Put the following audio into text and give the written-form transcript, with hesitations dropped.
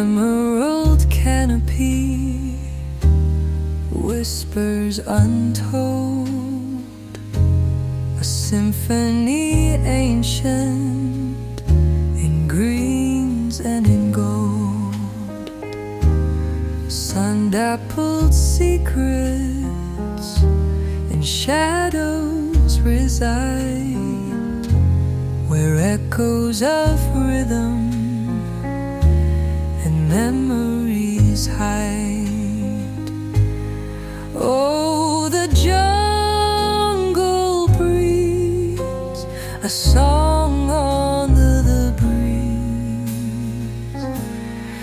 emerald canopy whispers untold, a symphony ancient in greens and in gold. Sun-dappled secrets in shadows reside, where echoes of rhythm and memories hide. Oh,